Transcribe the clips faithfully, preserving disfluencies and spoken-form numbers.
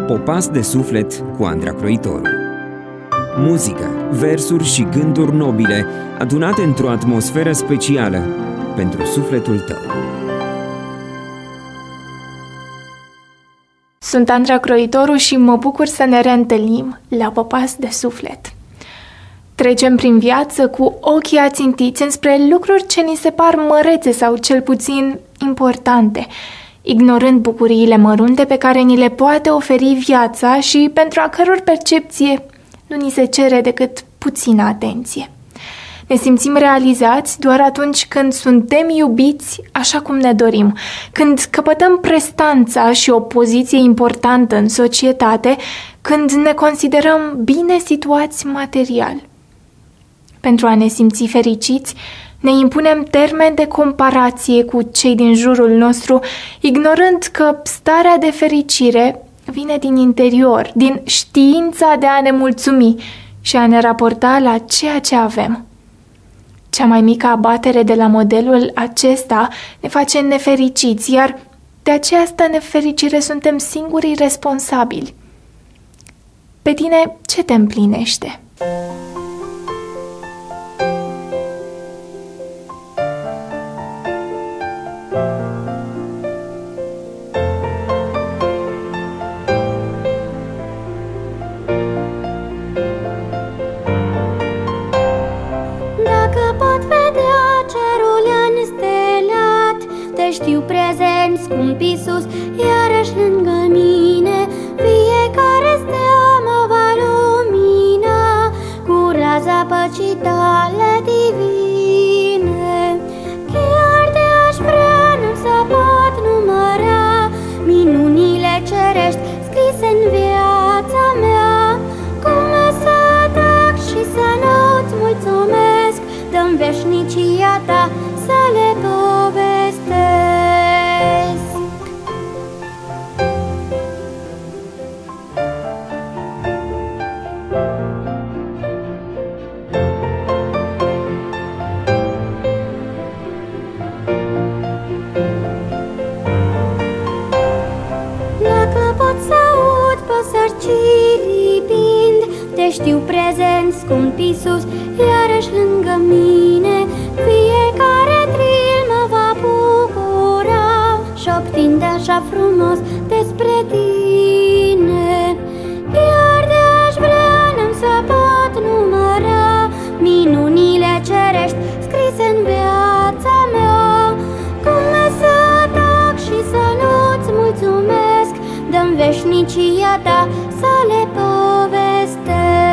Popas de suflet cu Andra Croitoru. Muzică, versuri și gânduri nobile adunate într-o atmosferă specială pentru sufletul tău. Sunt Andra Croitoru și mă bucur să ne reîntâlnim la Popas de suflet. Trecem prin viață cu ochii ațintiți înspre lucruri ce ni se par mărețe sau cel puțin importante, ignorând bucuriile mărunte pe care ni le poate oferi viața și pentru a căror percepție nu ni se cere decât puțină atenție. Ne simțim realizați doar atunci când suntem iubiți așa cum ne dorim, când căpătăm prestanța și o poziție importantă în societate, când ne considerăm bine situați material. Pentru a ne simți fericiți, ne impunem termeni de comparație cu cei din jurul nostru, ignorând că starea de fericire vine din interior, din știința de a ne mulțumi și a ne raporta la ceea ce avem. Cea mai mică abatere de la modelul acesta ne face nefericiți, iar de această nefericire suntem singurii responsabili. Pe tine ce te împlinește? Știu prezent, scump Iisus, iarăși lângă mine. Fiecare stea mă va lumina cu raza păcii tale divine. Chiar de-aș vrea, nu să pot număra minunile cerești scrise în viața mea. Cum să tac și să nu-ți mulțumesc, dă-mi veșnicia ta să le povestesc. Te știu prezent, scump Iisus, iarăși lângă mine. Fiecare tril mă va bucura, șoptind așa frumos despre tine. Iar de-aș vrea, n-am să pot număra minunile cerești scrise în viața mea. Cum să tac și să nu-ți mulțumesc, dă-mi veșnicia ta să le povestesc.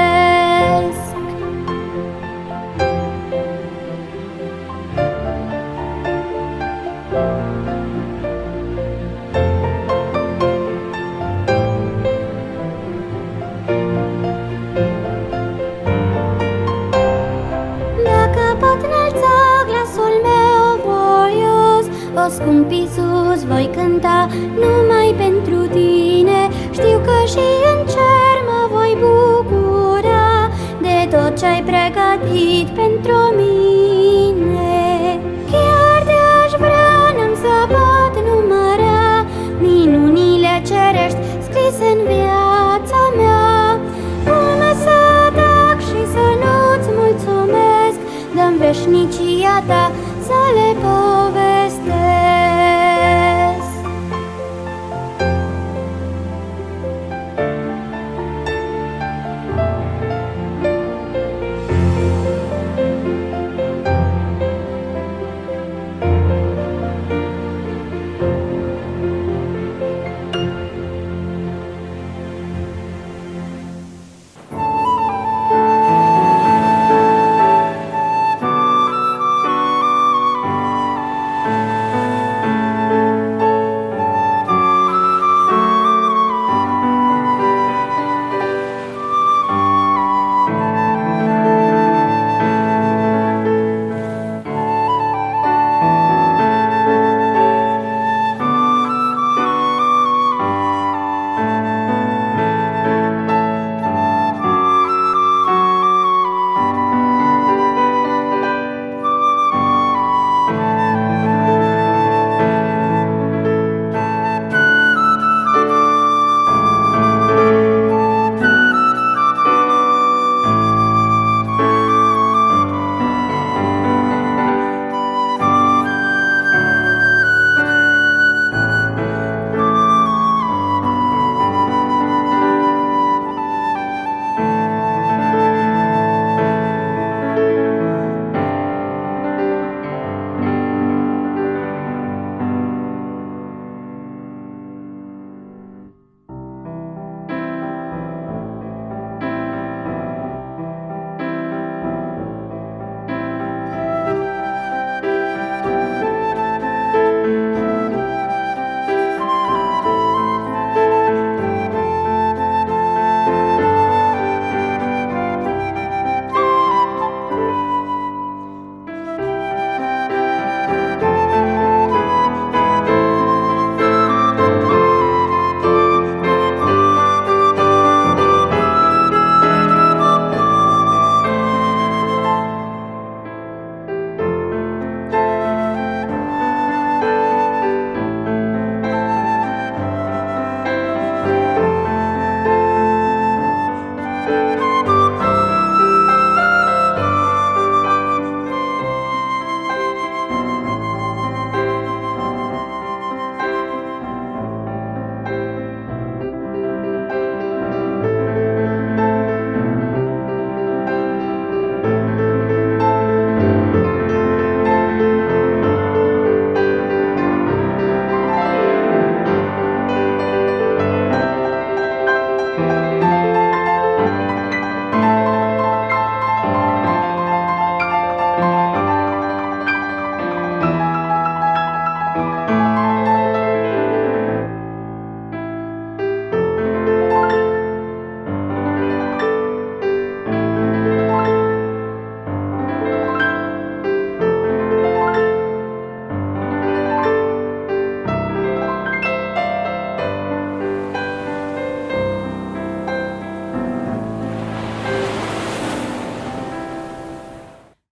Dacă pot înălța glasul meu voios, o scump Iisus, voi cânta numai pentru tine. Știu că și în cer mă voi bucura de tot ce-ai pregătit pentru mine. Chiar de-aș vrea, n-am să pot număra minunile cerești scrise în viața mea. Cum să tac și să nu-ți mulțumesc, dă-mi veșnicia ta să le povestesc.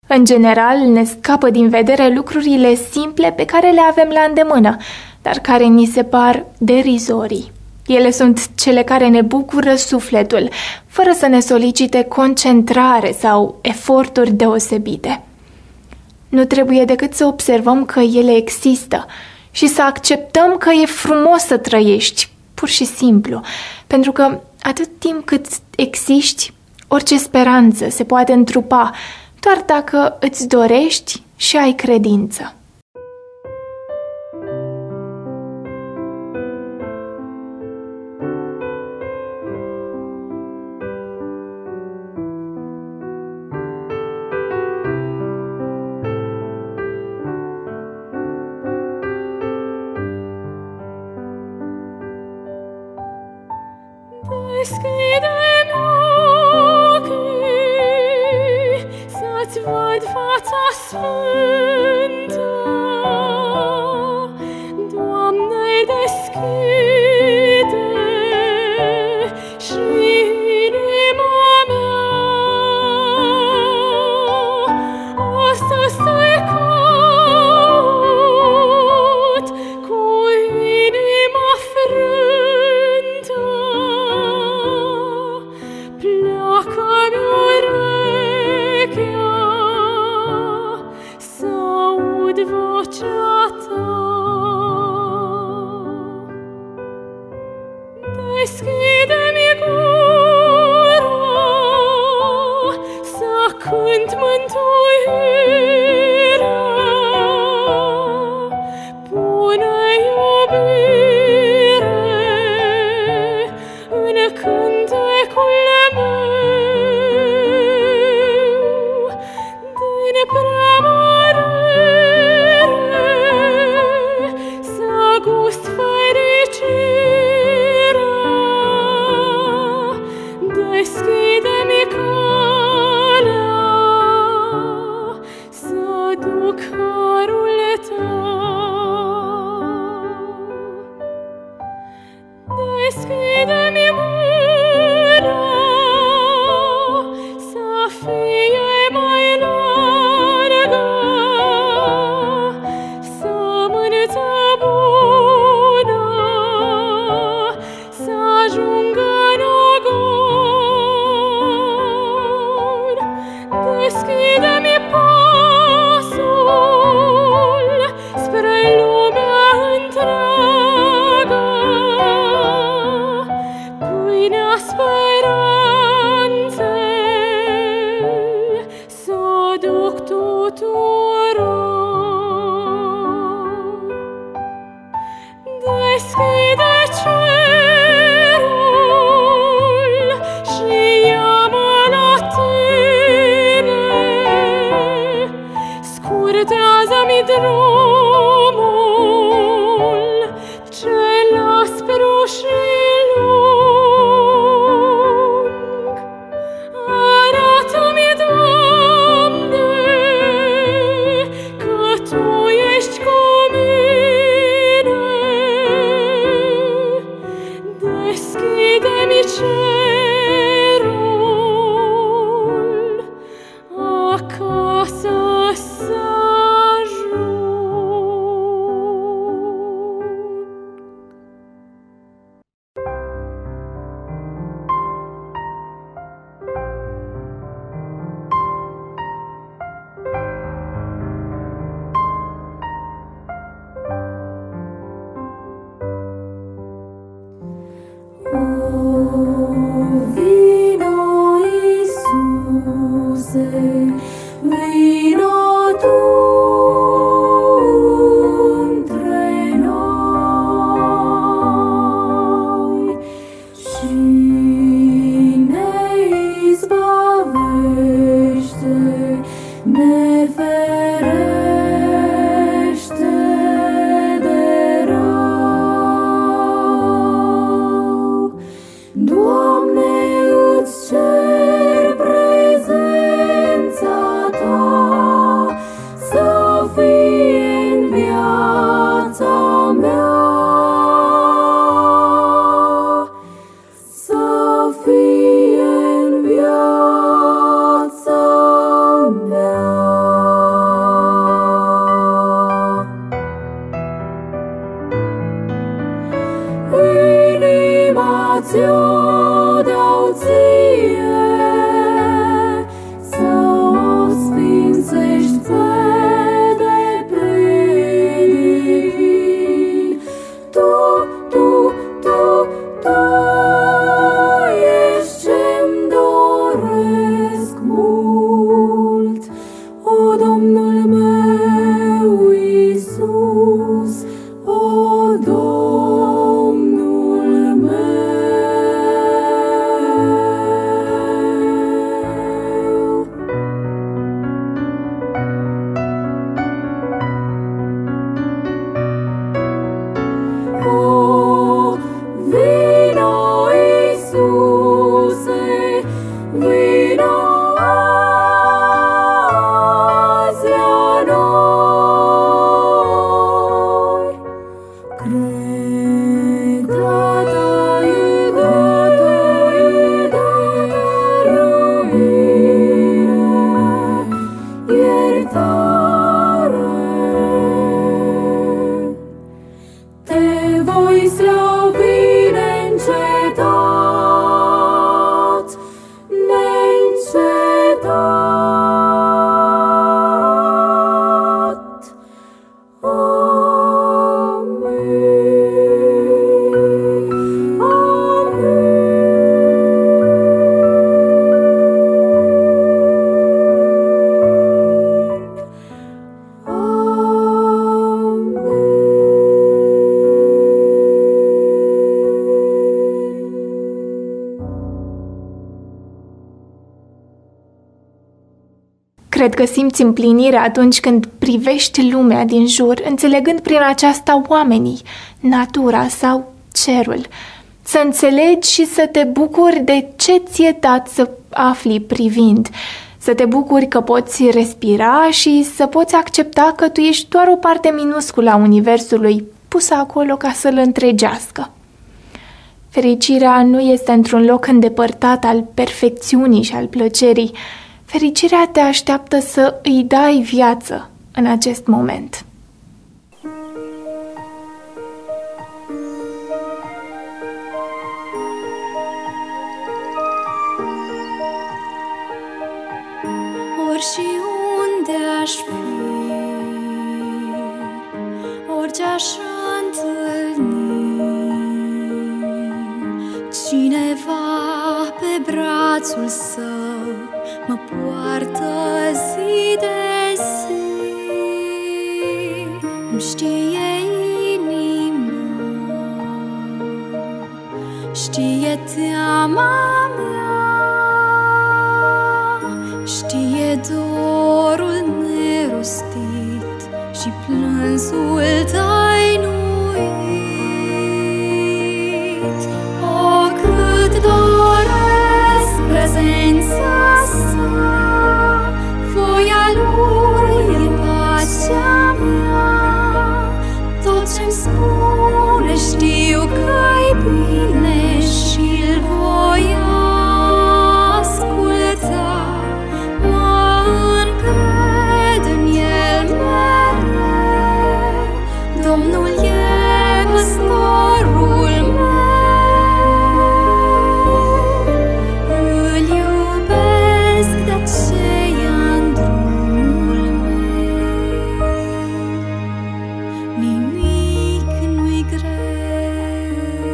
În general, ne scapă din vedere lucrurile simple pe care le avem la îndemână, dar care ni se par derizorii. Ele sunt cele care ne bucură sufletul, fără să ne solicite concentrare sau eforturi deosebite. Nu trebuie decât să observăm că ele există și să acceptăm că e frumos să trăiești, pur și simplu, pentru că atât timp cât existi, orice speranță se poate întrupa, doar dacă îți dorești și ai credință. Deschide-mi ochii să-ți văd fața sfântă, Doamne, deschide și inima mea. Astăzi te caut cu inima frântă, pleacă-mi urechea să aud vocea ta. Deschide-mi gura să cânt mântuirea, pune iubire în cântecul meu, din preamărire să gust fericirea. Deschide-mi calea să duc harul tău. Deschide-mi mâna să fie mai largă, sămânță bună să ajungă în ogon. Deschide-mi pasul spre lumea întreagă, pâinea speranței să o duc tuturor. Deschide cerul și ia-mă la tine, scurtează-mi drumul cel aspru și lung. Arată-mi, Doamne, că Tu ești cu mine. Deschide-mi cerul, acasă să ajung. Vino, Iisuse, vino Tu între noi și ne izbăvește, ne ferește de rău. Doamne, îți cer prezența Ta să fie în viața mea, să fie în viața mea. ți-o dau ție, să o sfințești pe deplin. Tu, tu, tu, tu ești ce-mi doresc mult, o Domnul meu Iisus, o Domnul meu. O, vino, Iisuse, vino azi la noi. Cred, Tata, iubire, răbire, iertare. Te voi slăvi neîncetat, neîncetat. Amin. Cred că simți împlinirea atunci când privești lumea din jur, înțelegând prin aceasta oamenii, natura sau cerul. Să înțelegi și să te bucuri de ce ți-e dat să afli privind. Să te bucuri că poți respira și să poți accepta că tu ești doar o parte minusculă a universului, pusă acolo ca să-l întregească. Fericirea nu este într-un loc îndepărtat al perfecțiunii și al plăcerii. Fericirea te așteaptă să îi dai viață în acest moment. Ori și unde aș fi, orice aș întâlni, cineva pe brațul său mă poartă zi de zi. Îmi știe inima, știe teama mea, știe dorul nerostit și plânsul tăinuit. O, cât doresc prezența sa, voia lui e pacea mea. Tot ce-mi spune știu că-i bine și-l voi asculta. Mă încred în el mereu, Domnul e păstorul meu. Îl iubesc, de aceea-n drumul meu nimic nu-i greu.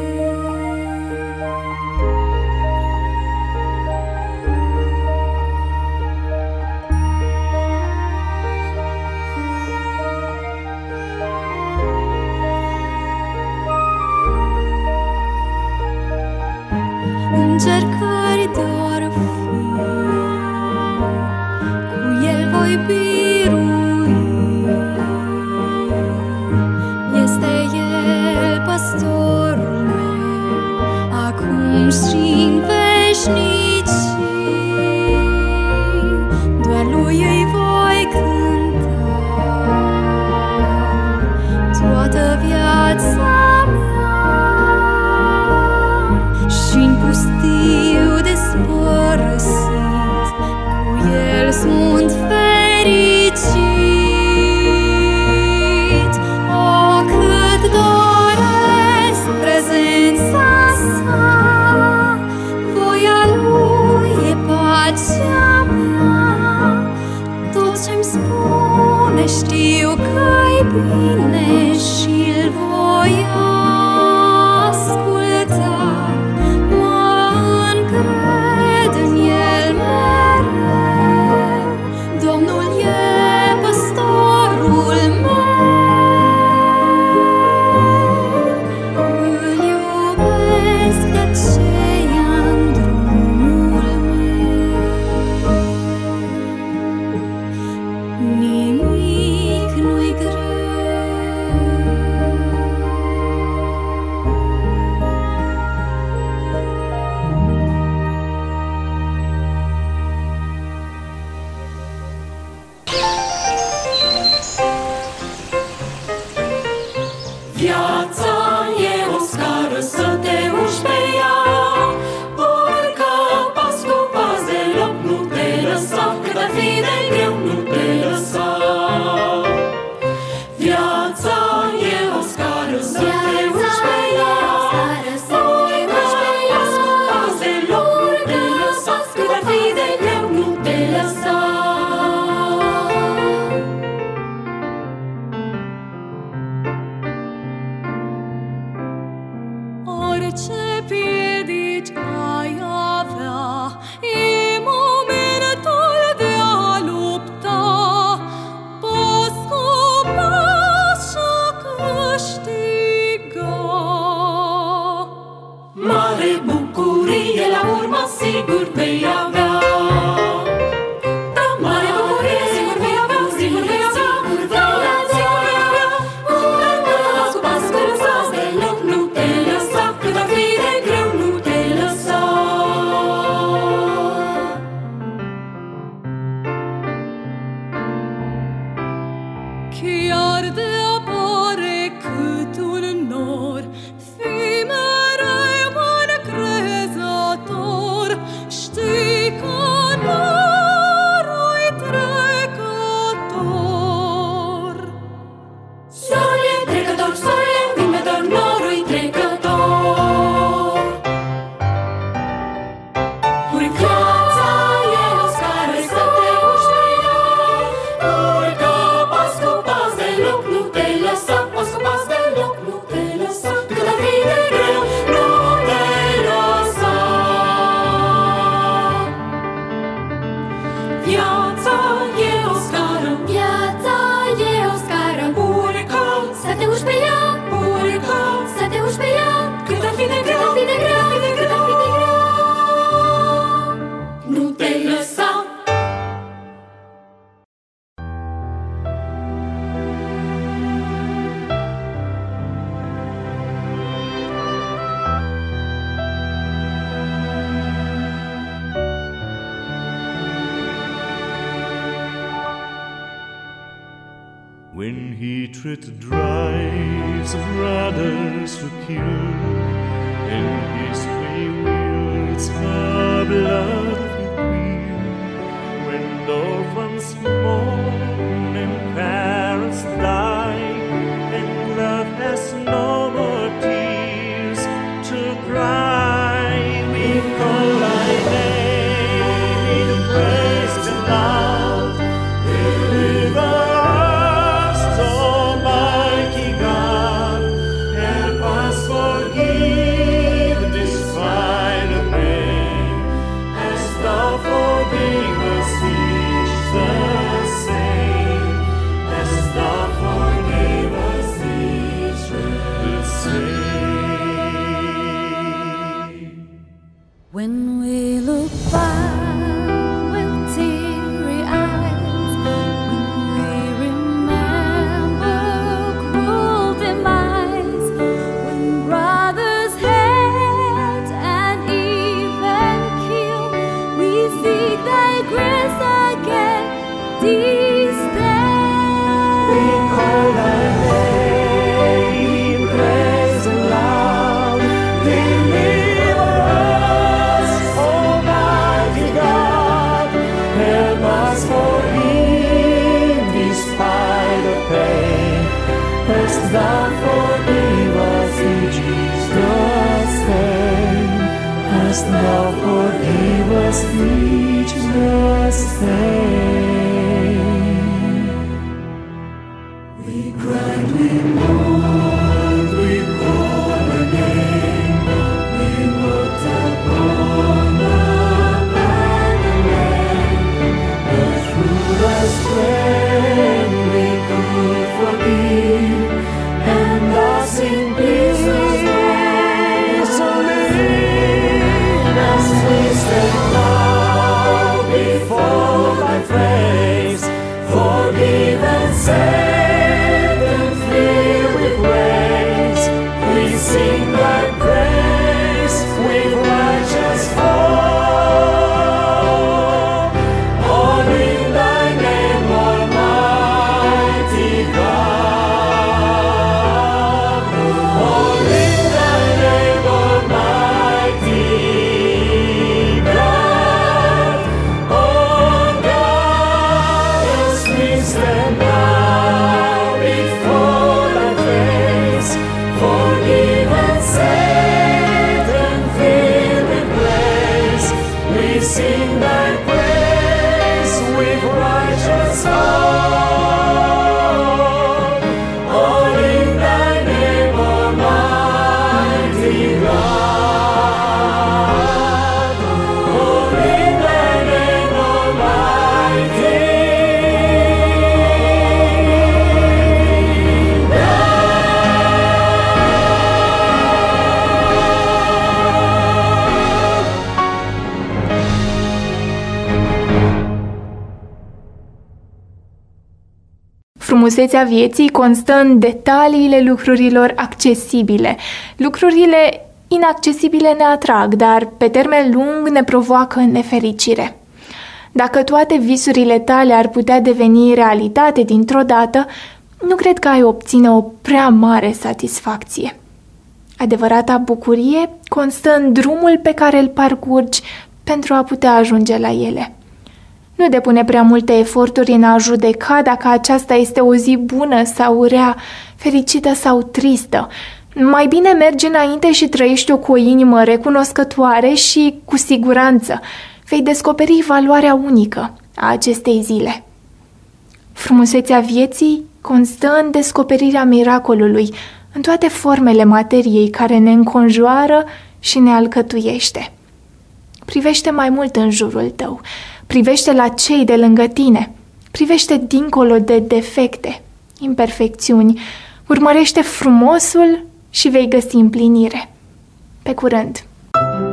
Încercări de-or fi, cu el voi birui. Este el păstorul meu, acum și-n veșnicii. Doar lui îi voi cânta toată viața mea. Și-n pustiu despărăsit, cu el sunt fericit. O, cât doresc prezența sa, bucurie la urmă sigur vei avea. Da, mare bucurie sigur vei avea, sigur vei avea, sigur vei avea. Pas cu pas te lăsa, deloc nu te lăsa, cât ar fi de greu nu te lăsa. Chiar de apare cât un nor, fii mereu încrezător. Știi că norul-i trecător. Soarele e trecător, soarele învingător, norul-i trecător. Viața e o scară să te uși pe ea. Urcă pas cu pas, deloc nu te lăsa, pas cu pas, deloc nu te lăsa, cât ar fi de greu nu te lăsa. Viața e o scară, viața e o scară. Urcă să te uși pe ea, urcă să te uși pe ea, cât ar fi de greu, cât ar fi de greu, cât ar fi de greu, nu te lăsa. When hatred drives brothers to kill, and his way wields the blood of the queen, when orphans mourn and parents die, and love has no more tears to cry, we call thy name in praise and love. Deliver us, Almighty God, help us forgive despite the pain, as thou forgivest each the same, as thou forgivest each the same. When we look back with teary eyes, when we remember cruel demise, when brothers hate and even kill, we seek thy grace again this day. We call thy name in praise and love. Deliver us, Almighty God. Help us forgive despite the pain, as thou forgive us each the same, as thou forgive us each the same. We cried, we mourned, we called the name, we looked upon the barren land, but through thy strength we could forgive, and thus in peace live, as we stand now before thy face, forgive and save and fill with grace. We sing thy praise with righteous hope, all in thy name, Almighty God. All in thy name, Almighty God. Oh God, as we stand now before thy face, forgive and save and fill with grace. We sing thy praise with righteous hope, all in thy name, Almighty God. All in thy name, Almighty God. Frumusețea vieții constă în detaliile lucrurilor accesibile. Lucrurile inaccesibile ne atrag, dar pe termen lung ne provoacă nefericire. Dacă toate visurile tale ar putea deveni realitate dintr-o dată, nu cred că ai obține o prea mare satisfacție. Adevărata bucurie constă în drumul pe care îl parcurgi pentru a putea ajunge la ele. Nu depune prea multe eforturi în a judeca dacă aceasta este o zi bună sau rea, fericită sau tristă. Mai bine mergi înainte și trăiești-o cu o inimă recunoscătoare și, cu siguranță, vei descoperi valoarea unică a acestei zile. Frumusețea vieții constă în descoperirea miracolului, în toate formele materiei care ne înconjoară și ne alcătuiește. Privește mai mult în jurul tău, privește la cei de lângă tine, privește dincolo de defecte, imperfecțiuni, urmărește frumosul și vei găsi împlinire. Pe curând!